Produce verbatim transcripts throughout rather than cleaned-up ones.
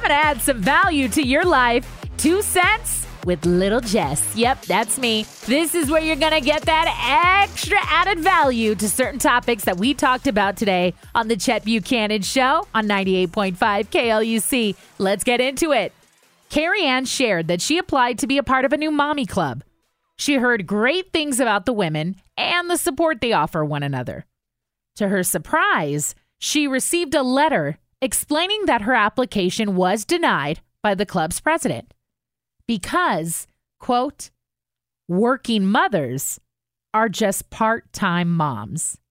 going to add some value to your life. Two cents with Little Jess. Yep, that's me. This is where you're going to get that extra added value to certain topics that we talked about today on the Chet Buchanan Show on ninety-eight point five K L U C. Let's get into it. Carrie Ann shared that she applied to be a part of a new mommy club. She heard great things about the women and the support they offer one another. To her surprise, she received a letter explaining that her application was denied by the club's president because, quote, working mothers are just part-time moms.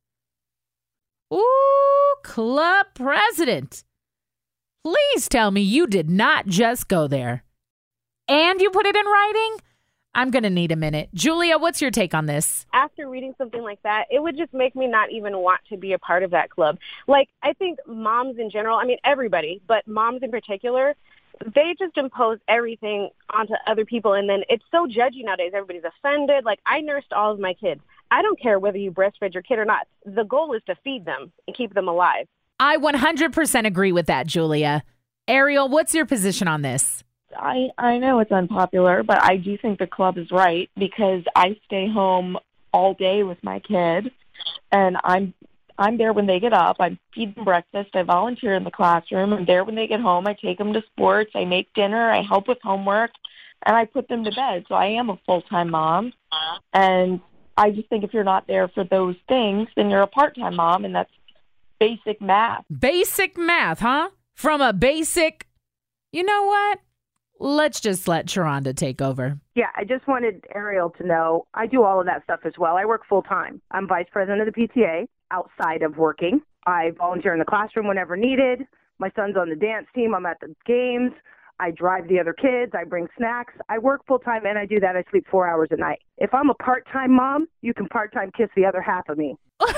Ooh, club president. Please tell me you did not just go there. And you put it in writing? I'm going to need a minute. Julia, what's your take on this? After reading something like that, it would just make me not even want to be a part of that club. Like, I think moms in general, I mean, everybody, but moms in particular, they just impose everything onto other people. And then it's so judgy nowadays. Everybody's offended. Like, I nursed all of my kids. I don't care whether you breastfed your kid or not. The goal is to feed them and keep them alive. I one hundred percent agree with that, Julia. Ariel, what's your position on this? I, I know it's unpopular, but I do think the club is right because I stay home all day with my kid, and I'm I'm there when they get up. I feed them breakfast. I volunteer in the classroom. I'm there when they get home. I take them to sports. I make dinner. I help with homework, and I put them to bed. So I am a full-time mom, and I just think if you're not there for those things, then you're a part-time mom, and that's basic math. Basic math, huh? From a basic, you know what? Let's just let Sharonda take over. Yeah, I just wanted Ariel to know I do all of that stuff as well. I work full-time. I'm vice president of the P T A outside of working. I volunteer in the classroom whenever needed. My son's on the dance team. I'm at the games. I drive the other kids. I bring snacks. I work full-time, and I do that. I sleep four hours a night. If I'm a part-time mom, you can part-time kiss the other half of me.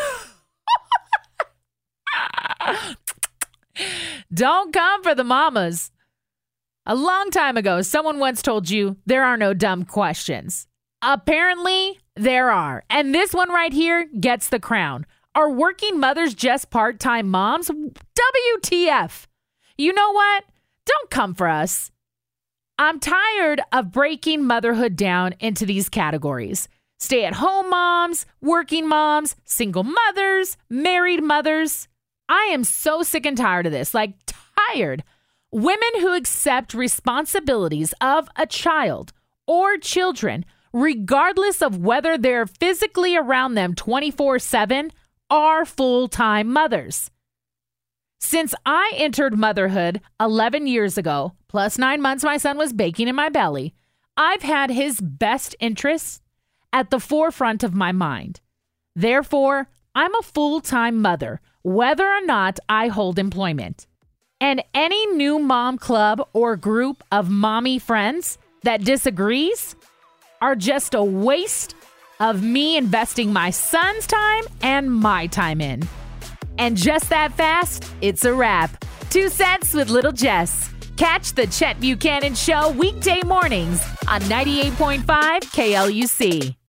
Don't come for the mamas. A long time ago, someone once told you there are no dumb questions. Apparently, there are. And this one right here gets the crown. Are working mothers just part-time moms? W T F. You know what? Don't come for us. I'm tired of breaking motherhood down into these categories. Stay-at-home moms, working moms, single mothers, married mothers. I am so sick and tired of this. Like, tired. Women who accept responsibilities of a child or children, regardless of whether they're physically around them twenty-four seven, are full-time mothers. Since I entered motherhood eleven years ago, plus nine months my son was baking in my belly, I've had his best interests at the forefront of my mind. Therefore, I'm a full-time mother, whether or not I hold employment. And any new mom club or group of mommy friends that disagrees are just a waste of me investing my son's time and my time in. And just that fast, it's a wrap. Two cents with Little Jess. Catch the Chet Buchanan Show weekday mornings on ninety-eight point five K L U C.